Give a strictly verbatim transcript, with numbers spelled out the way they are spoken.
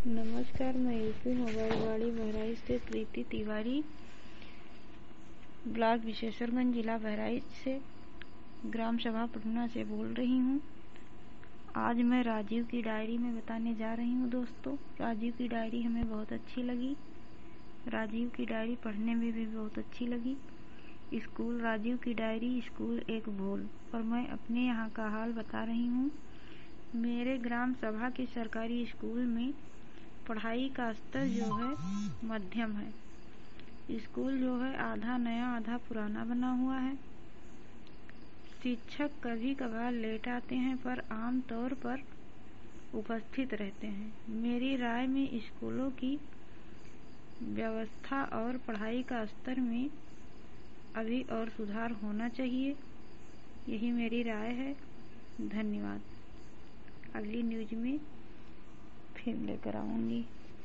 नमस्कार, मैं UP mobile वाड़ी बहराइच से प्रीति तिवारी, ब्लॉक विशेषरगंज, जिला बहराइच से ग्राम सभा पटना से बोल रही हूँ। आज मैं राजीव की डायरी में बताने जा रही हूँ। दोस्तों, राजीव की डायरी हमें बहुत अच्छी लगी। राजीव की डायरी पढ़ने में भी बहुत अच्छी लगी। स्कूल राजीव की डायरी, स्कूल एक भूल। और मैं अपने यहाँ का हाल बता रही हूँ। मेरे ग्राम सभा के सरकारी स्कूल में पढ़ाई का स्तर जो है मध्यम है। स्कूल जो है आधा नया आधा पुराना बना हुआ है। शिक्षक कभी कभार लेट आते हैं पर आम तौर पर उपस्थित रहते हैं। मेरी राय में स्कूलों की व्यवस्था और पढ़ाई का स्तर में अभी और सुधार होना चाहिए। यही मेरी राय है। धन्यवाद। अगली न्यूज में फिर लेकर आऊँगी।